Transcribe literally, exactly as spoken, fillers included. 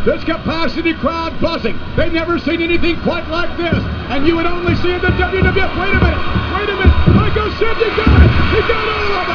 This capacity crowd buzzing. They've never seen anything quite like this. And you would only see in the W W F. Wait a minute. Wait a minute. Michael said you got it. He got all of it.